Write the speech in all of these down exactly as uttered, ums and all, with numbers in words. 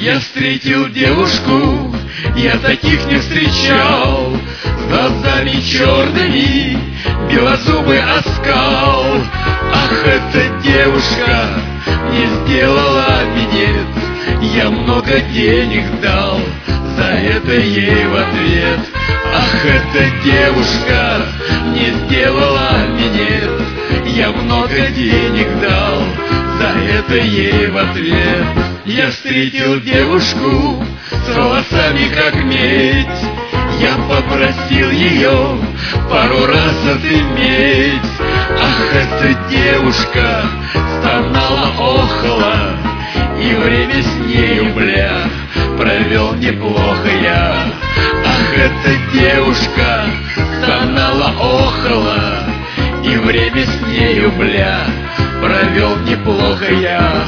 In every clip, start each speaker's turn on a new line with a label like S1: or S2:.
S1: Я встретил девушку, я таких не встречал, с глазами черными, белозубый оскал. Ах, эта девушка не сделала минет, я много денег дал за это ей в ответ. Ах, эта девушка не сделала минет, я много денег дал за это ей в ответ. Я встретил девушку с волосами как медь, я попросил ее пару раз отыметь. Ах, эта девушка стонала, охала, и время с нею, бля, провел неплохо я. Ах, эта девушка стонала, охала, и время с нею, бля, провел неплохо я.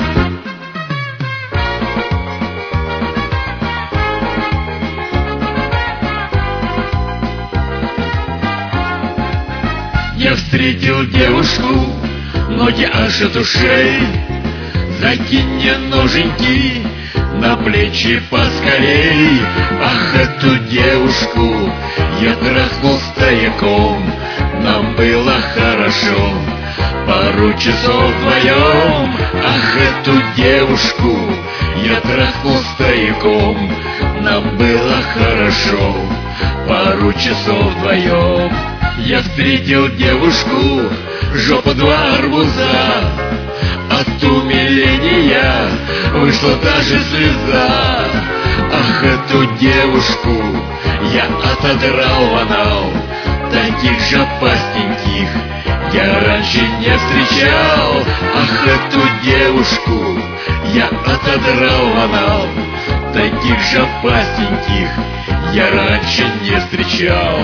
S1: Я встретил девушку, ноги аж от ушей, закинь мне ноженьки на плечи поскорей. Ах, эту девушку я трахнул стояком, нам было хорошо пару часов вдвоем. Ах, эту девушку я трахнул стояком, нам было хорошо пару часов вдвоем. Я встретил девушку, жопа два арбуза, от умиления вышла даже слеза. Ах, эту девушку я отодрал в анал, таких жопастеньких я раньше не встречал. Ах, эту девушку я отодрал в анал, таких жопастеньких я раньше не встречал.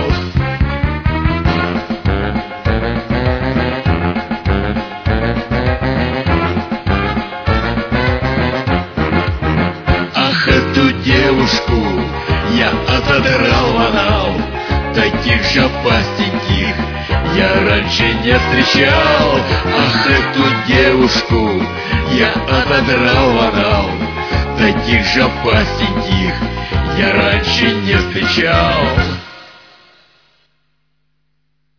S1: Эту девушку я отодрал в анал, таких жопастеньких я раньше не встречал. Ах, эту девушку я отодрал в анал, таких жопастеньких я раньше не встречал.